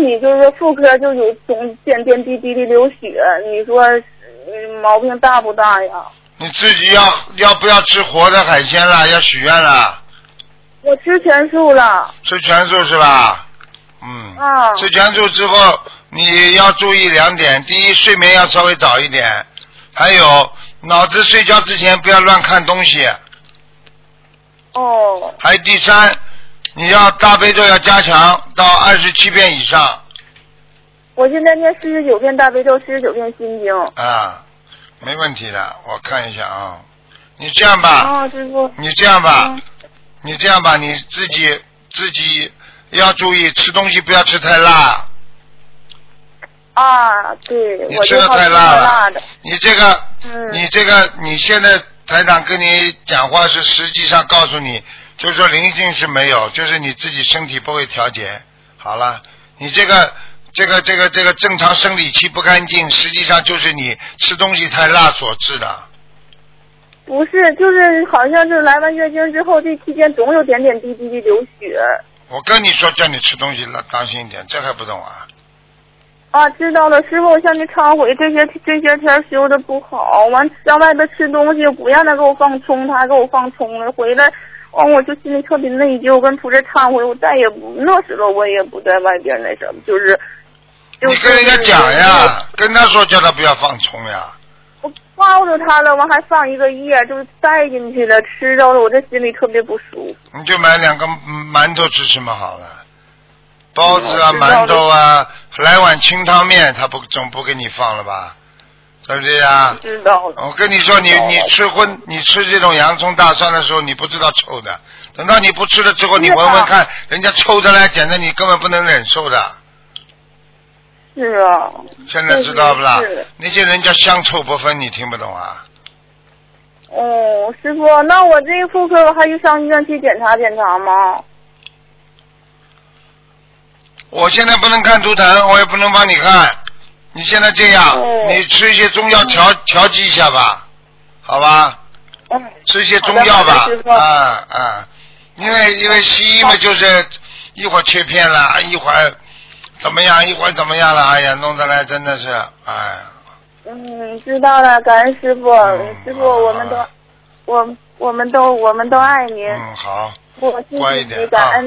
体就是妇科就有总点点滴滴的流血，你说毛病大不大呀？ 你自己要不要吃活的海鲜了？要许愿了？ 我吃全素了。 吃全素是吧？吃全素之后你要注意2点，第一，睡眠要稍微早一点，还有脑子睡觉之前不要乱看东西。还有第3，你要大悲咒要加强到27遍以上。 我现在念49遍大悲咒，49遍心经。 没问题的，我看一下啊。你这样吧， 师傅， 你这样吧，你自己要注意吃东西，不要吃太辣。 对， 你吃的太辣了。你这个，你现在台长跟你讲话是实际上告诉你，就是说灵性是没有，就是你自己身体不会调节。好了，你这个正常生理期不干净，实际上就是你吃东西太辣所致的。 不是，就是好像是来完月经之后，这期间总有点点滴滴的流血。 我跟你说，叫你吃东西当心一点，这还不懂啊？ 知道了，师傅，我向你忏悔，这些天修的不好，完上外边吃东西不让他给我放葱，他给我放葱了，回来我就心里特别内疚，跟菩萨忏悔，我再也不那时候我也不在外边那什么，就是你跟人家讲呀，跟他说叫他不要放葱呀。 我抱着他了，我还放一个叶，就是带进去了，吃着了，我这心里特别不舒服。 你就买2个馒头吃嘛好了，包子啊、馒头啊，来碗清汤面，他总不给你放了吧？对不对呀？ 知道了。 我跟你说，你吃这种洋葱大蒜的时候，你不知道臭的，等到你不吃了之后，你闻闻看，人家臭的来，简直你根本不能忍受的。 是啊。 现在知道不啦？那些人叫香臭不分，你听不懂啊？ 师傅，那我这个妇科我还去上医院去检查检查吗？ 我现在不能看图腾，我也不能帮你看。你现在这样，你吃一些中药调剂一下吧，好吧？吃一些中药吧，因为西医嘛，就是一会儿切片了，一会儿怎么样，一会儿怎么样了，哎呀，弄得来真的是，哎。 知道了，感恩师傅，师傅，我们都爱您。 好， 我谢谢乖一点你，感恩。